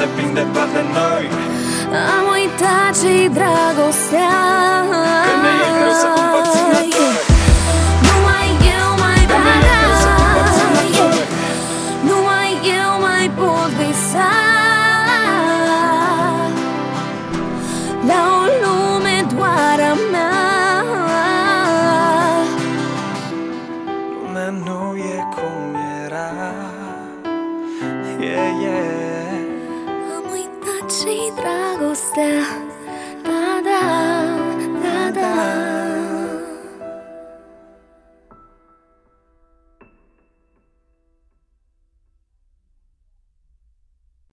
depindeva de noi. Am uitat ce-i dragostea, Că ne e greu să împărțim la doi. numai eu mai Că ne e greu să împărțim la bada, doi. numai eu mai pot visa la o lume doar a mea. Lumea nu e cum era. Yeah, yeah. Am uitat ce-i dragostea.